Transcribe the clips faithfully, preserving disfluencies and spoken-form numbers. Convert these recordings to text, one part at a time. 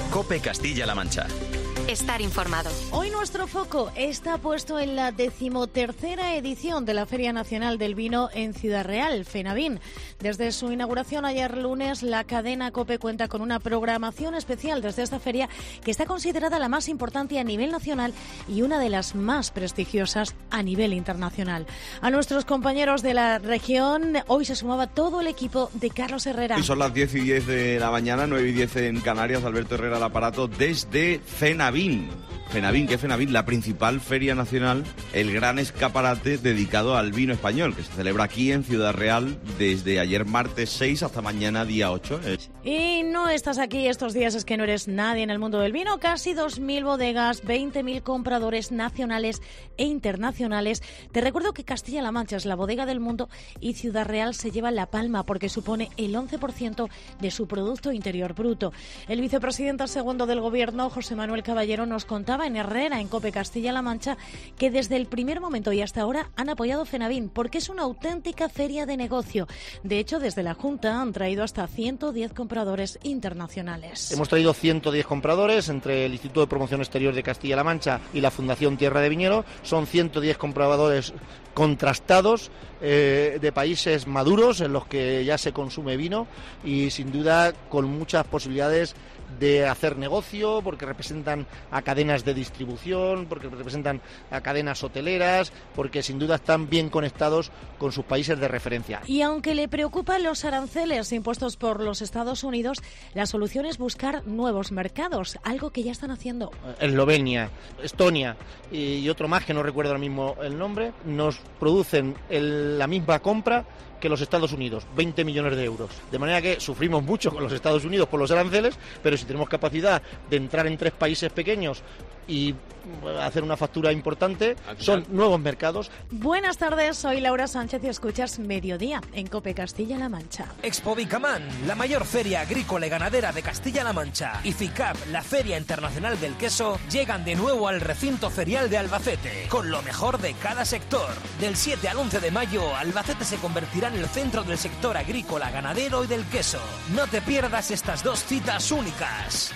COPE Castilla-La Mancha. Estar informado. Hoy nuestro foco está puesto en la decimotercera edición de la Feria Nacional del Vino en Ciudad Real, FENAVIN. Desde su inauguración ayer lunes, la cadena COPE cuenta con una programación especial desde esta feria que está considerada la más importante a nivel nacional y una de las más prestigiosas a nivel internacional. A nuestros compañeros de la región, hoy se sumaba todo el equipo de Carlos Herrera. Y son las diez y diez de la mañana, nueve y diez en Canarias. Alberto Herrera al aparato desde FENAVIN. FENAVIN, ¿qué es FENAVIN? La principal feria nacional, el gran escaparate dedicado al vino español, que se celebra aquí en Ciudad Real desde ayer martes seis hasta mañana día ocho. Y no estás aquí estos días, es que no eres nadie en el mundo del vino. Casi dos mil bodegas, veinte mil compradores nacionales e internacionales. Te recuerdo que Castilla-La Mancha es la bodega del mundo y Ciudad Real se lleva la palma porque supone el once por ciento de su Producto Interior Bruto. El vicepresidente segundo del Gobierno, José Manuel Caballero, nos contaba en Herrera, en COPE Castilla-La Mancha, que desde el primer momento y hasta ahora han apoyado FENAVIN porque es una auténtica feria de negocio. De hecho, desde la Junta han traído hasta ciento diez compradores internacionales. Hemos traído ciento diez compradores entre el Instituto de Promoción Exterior de Castilla-La Mancha y la Fundación Tierra de Viñedo. Son ciento diez compradores contrastados eh, de países maduros en los que ya se consume vino y sin duda con muchas posibilidades de hacer negocio, porque representan a cadenas de distribución, porque representan a cadenas hoteleras, porque sin duda están bien conectados con sus países de referencia. Y aunque le preocupan los aranceles impuestos por los Estados Unidos, la solución es buscar nuevos mercados, algo que ya están haciendo. Eslovenia, Estonia y otro más que no recuerdo ahora mismo el nombre, nos producen el, la misma compra que los Estados Unidos, veinte millones de euros. De manera que sufrimos mucho con los Estados Unidos por los aranceles, pero si tenemos capacidad de entrar en tres países pequeños y hacer una factura importante, son nuevos mercados. Buenas tardes, soy Laura Sánchez y escuchas Mediodía en COPE Castilla-La Mancha. Expo Vicamán, la mayor feria agrícola y ganadera de Castilla-La Mancha, y FICAP, la Feria Internacional del Queso, llegan de nuevo al recinto ferial de Albacete, con lo mejor de cada sector. Del siete al once de mayo, Albacete se convertirá en el centro del sector agrícola, ganadero y del queso. No te pierdas estas dos citas únicas.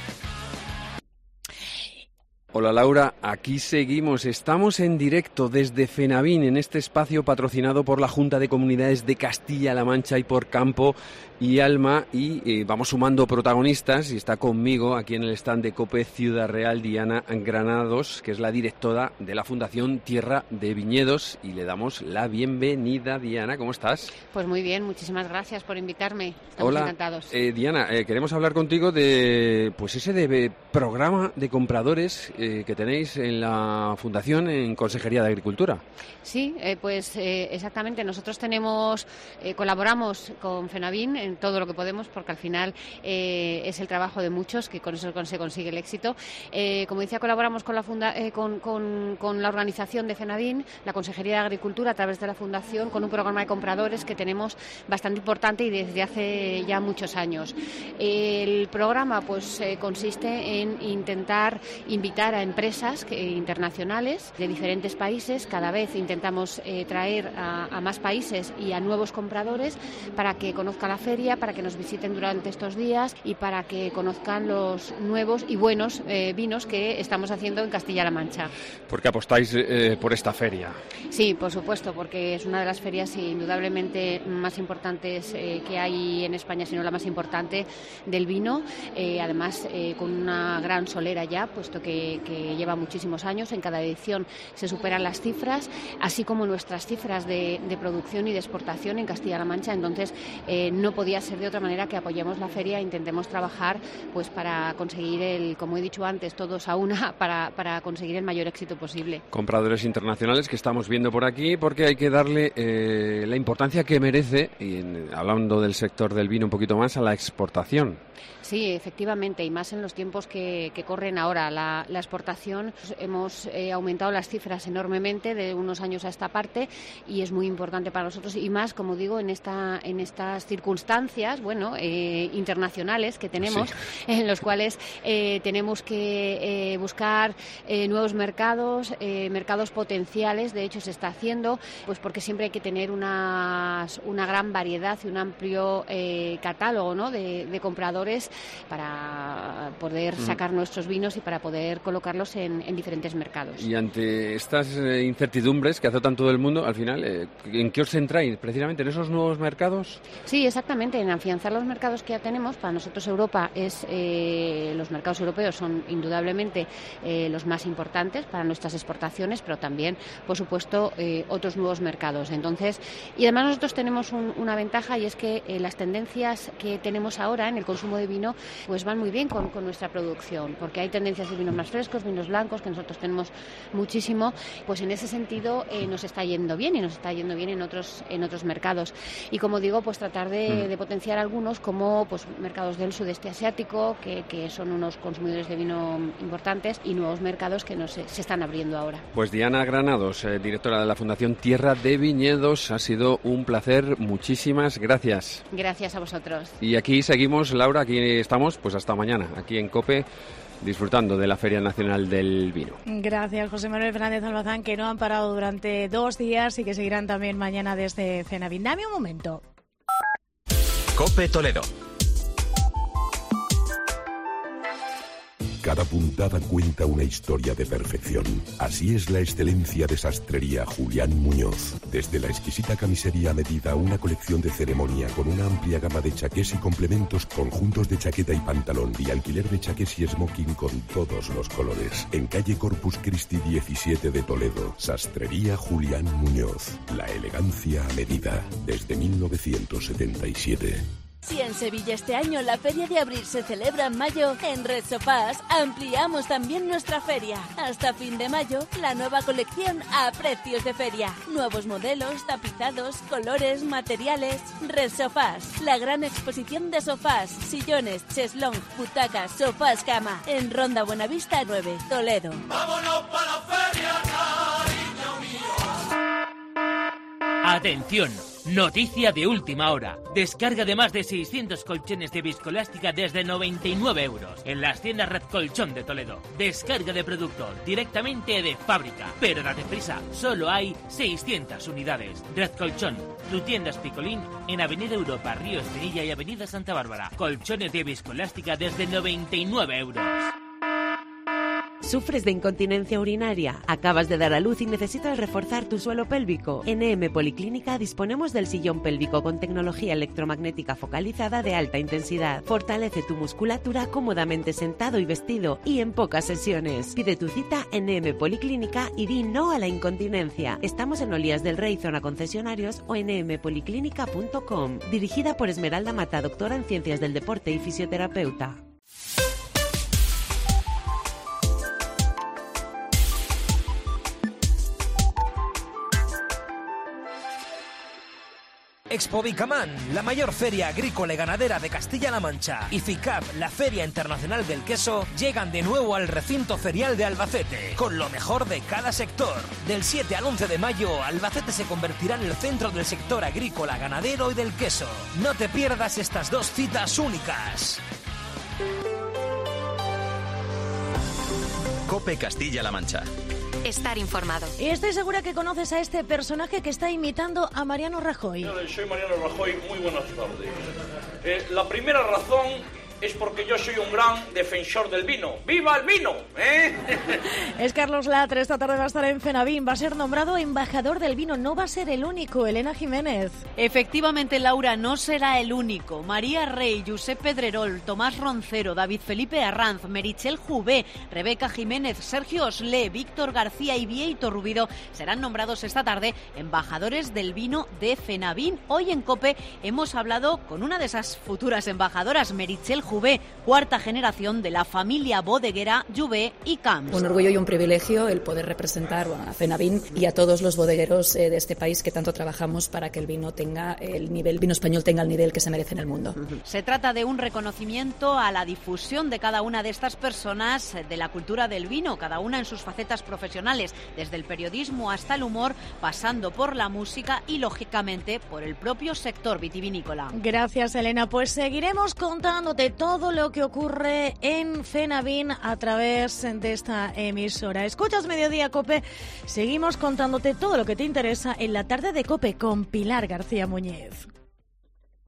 Hola Laura, aquí seguimos, estamos en directo desde FENAVIN en este espacio patrocinado por la Junta de Comunidades de Castilla-La Mancha y por Campo y Alma y eh, vamos sumando protagonistas y está conmigo aquí en el stand de COPE Ciudad Real Diana Granados, que es la directora de la Fundación Tierra de Viñedos y le damos la bienvenida. Diana, ¿cómo estás? Pues muy bien, muchísimas gracias por invitarme, estamos Hola, encantados. Eh, Diana, eh, queremos hablar contigo de pues ese de, programa de compradores eh, que tenéis en la Fundación en Consejería de Agricultura. Sí, eh, pues eh, exactamente, nosotros tenemos, eh, colaboramos con FENAVIN en todo lo que podemos, porque al final eh, es el trabajo de muchos, que con eso se consigue el éxito. Eh, como decía, colaboramos con la, funda, eh, con, con, con la organización de FENAVIN, la Consejería de Agricultura, a través de la Fundación, con un programa de compradores que tenemos bastante importante y desde hace ya muchos años. El programa pues eh, consiste en intentar invitar a empresas que, internacionales de diferentes países. Cada vez intentamos eh, traer a, a más países y a nuevos compradores para que conozcan la feria, para que nos visiten durante estos días y para que conozcan los nuevos y buenos eh, vinos que estamos haciendo en Castilla-La Mancha. ¿Por qué apostáis eh, por esta feria? Sí, por supuesto, porque es una de las ferias indudablemente más importantes eh, que hay en España, si no la más importante del vino, eh, además eh, con una gran solera ya, puesto que, que lleva muchísimos años. En cada edición se superan las cifras, así como nuestras cifras de, de producción y de exportación en Castilla-La Mancha. Entonces eh, no podía ser de otra manera que apoyemos la feria e intentemos trabajar pues para conseguir el, como he dicho antes, todos a una, para, para conseguir el mayor éxito posible. Compradores internacionales que estamos viendo por aquí, porque hay que darle eh, la importancia que merece, y en, hablando del sector del vino un poquito más, a la exportación. Sí, efectivamente, y más en los tiempos que, que corren ahora. La, la exportación exportación hemos eh, aumentado las cifras enormemente de unos años a esta parte y es muy importante para nosotros y más, como digo, en esta en estas circunstancias, bueno, eh, internacionales que tenemos, sí. en los cuales eh, tenemos que eh, buscar eh, nuevos mercados, eh, mercados potenciales. De hecho, se está haciendo, pues porque siempre hay que tener una, una gran variedad y un amplio eh, catálogo, ¿no?, de, de compradores para poder sacar mm. nuestros vinos y para poder colocarlos en, en diferentes mercados. Y ante estas eh, incertidumbres que azotan todo el mundo, al final, eh, ¿en qué os centráis? ¿Precisamente en esos nuevos mercados? Sí, exactamente, en afianzar los mercados que ya tenemos. Para nosotros Europa es, eh, los mercados europeos son indudablemente eh, los más importantes para nuestras exportaciones, pero también, por supuesto, eh, otros nuevos mercados. Entonces, y además nosotros tenemos un, una ventaja y es que eh, las tendencias que tenemos ahora en el consumo de vino pues van muy bien con, con nuestra producción, porque hay tendencias de vinos más frescos, vinos blancos, que nosotros tenemos muchísimo, pues en ese sentido eh, nos está yendo bien y nos está yendo bien en otros en otros mercados. Y como digo, pues tratar de, mm. de potenciar algunos como pues mercados del sudeste asiático, que, que son unos consumidores de vino importantes, y nuevos mercados que nos, se están abriendo ahora. Pues Diana Granados, eh, directora de la Fundación Tierra de Viñedos, ha sido un placer. Muchísimas gracias. Gracias a vosotros. Y aquí seguimos, Laura, aquí estamos, pues hasta mañana, aquí en COPE, disfrutando de la Feria Nacional del Vino. Gracias, José Manuel Fernández Almazán, que no han parado durante dos días y que seguirán también mañana desde Fenavín. Dame un momento. COPE Toledo. Cada puntada cuenta una historia de perfección. Así es la excelencia de Sastrería Julián Muñoz. Desde la exquisita camisería a medida, una colección de ceremonia con una amplia gama de chaqués y complementos, conjuntos de chaqueta y pantalón y alquiler de chaqués y smoking con todos los colores. En calle Corpus Christi diecisiete de Toledo, Sastrería Julián Muñoz. La elegancia a medida, desde mil novecientos setenta y siete. Si en Sevilla este año la Feria de Abril se celebra en mayo, en Red Sofás ampliamos también nuestra feria. Hasta fin de mayo, la nueva colección a precios de feria. Nuevos modelos, tapizados, colores, materiales. Red Sofás, la gran exposición de sofás, sillones, cheslong, butacas, sofás cama. En Ronda Buenavista nueve, Toledo. ¡Vámonos para la feria, cariño mío! Atención. Noticia de última hora. Descarga de más de seiscientos colchones de viscoelástica desde noventa y nueve euros en las tiendas Red Colchón de Toledo. Descarga de producto directamente de fábrica. Pero date prisa, solo hay seiscientas unidades. Red Colchón, tu tienda Picolín en Avenida Europa, Río Espinilla y Avenida Santa Bárbara. Colchones de viscoelástica desde noventa y nueve euros. ¿Sufres de incontinencia urinaria? ¿Acabas de dar a luz y necesitas reforzar tu suelo pélvico? En E M Policlínica disponemos del sillón pélvico con tecnología electromagnética focalizada de alta intensidad. Fortalece tu musculatura cómodamente sentado y vestido y en pocas sesiones. Pide tu cita en E M Policlínica y di no a la incontinencia. Estamos en Olías del Rey, zona concesionarios, o en e m policlínica punto com. Dirigida por Esmeralda Mata, doctora en Ciencias del Deporte y fisioterapeuta. Expo Vicamán, la mayor feria agrícola y ganadera de Castilla-La Mancha, y FICAP, la Feria Internacional del Queso, llegan de nuevo al recinto ferial de Albacete, con lo mejor de cada sector. Del siete al once de mayo, Albacete se convertirá en el centro del sector agrícola, ganadero y del queso. No te pierdas estas dos citas únicas. COPE Castilla-La Mancha. Estar informado. Y estoy segura que conoces a este personaje que está imitando a Mariano Rajoy. Soy Mariano Rajoy, muy buenas tardes. Eh, la primera razón es porque yo soy un gran defensor del vino. ¡Viva el vino! ¿Eh? Es Carlos Latre, esta tarde va a estar en Fenavín, va a ser nombrado embajador del vino, no va a ser el único. Elena Jiménez. Efectivamente, Laura, no será el único. María Rey, Josep Pedrerol, Tomás Roncero, David Felipe Arranz, Merichel Jubé, Rebeca Jiménez, Sergio Oslé, Víctor García y Vieito Rubido serán nombrados esta tarde embajadores del vino de Fenavín. Hoy en COPE hemos hablado con una de esas futuras embajadoras, Merichel Jubé, Jouvet, cuarta generación de la familia bodeguera Jouvet y Camps. Un orgullo y un privilegio el poder representar bueno, a FENAVIN y a todos los bodegueros eh, de este país que tanto trabajamos para que el vino tenga el nivel, el vino español tenga el nivel que se merece en el mundo. Se trata de un reconocimiento a la difusión de cada una de estas personas de la cultura del vino, cada una en sus facetas profesionales, desde el periodismo hasta el humor, pasando por la música y, lógicamente, por el propio sector vitivinícola. Gracias, Elena. Pues seguiremos contándote todo lo que ocurre en FENAVIN a través de esta emisora. Escuchas Mediodía COPE, seguimos contándote todo lo que te interesa en la tarde de COPE con Pilar García Muñiz.